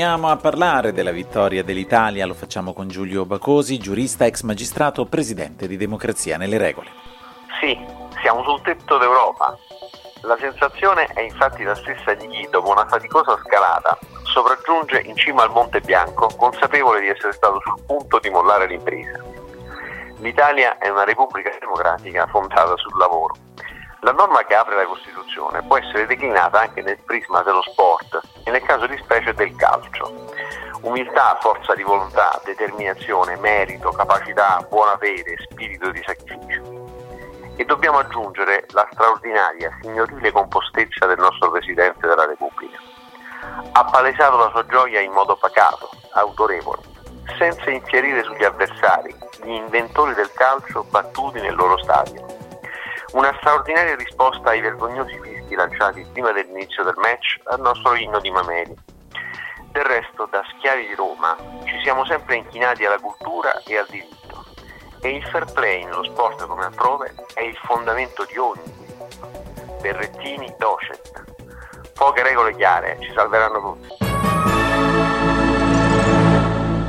Andiamo a parlare della vittoria dell'Italia, lo facciamo con Giulio Bacosi, giurista, ex magistrato, presidente di Democrazia nelle Regole. Sì, siamo sul tetto d'Europa. La sensazione è infatti la stessa di chi, dopo una faticosa scalata, sopraggiunge in cima al Monte Bianco, consapevole di essere stato sul punto di mollare l'impresa. L'Italia è una repubblica democratica fondata sul lavoro. La norma che apre la Costituzione può essere declinata anche nel prisma dello sport e nel caso di specie del calcio. Umiltà, forza di volontà, determinazione, merito, capacità, buona fede, spirito di sacrificio. E dobbiamo aggiungere la straordinaria, signorile compostezza del nostro Presidente della Repubblica. Ha palesato la sua gioia in modo pacato, autorevole, senza infierire sugli avversari, gli inventori del calcio battuti nel loro stadio. Una straordinaria risposta ai vergognosi fischi lanciati prima dell'inizio del match al nostro inno di Mameli. Del resto, da schiavi di Roma, ci siamo sempre inchinati alla cultura e al diritto. E il fair play nello sport come altrove è il fondamento di ogni diritto. Berrettini docet. Poche regole chiare ci salveranno tutti.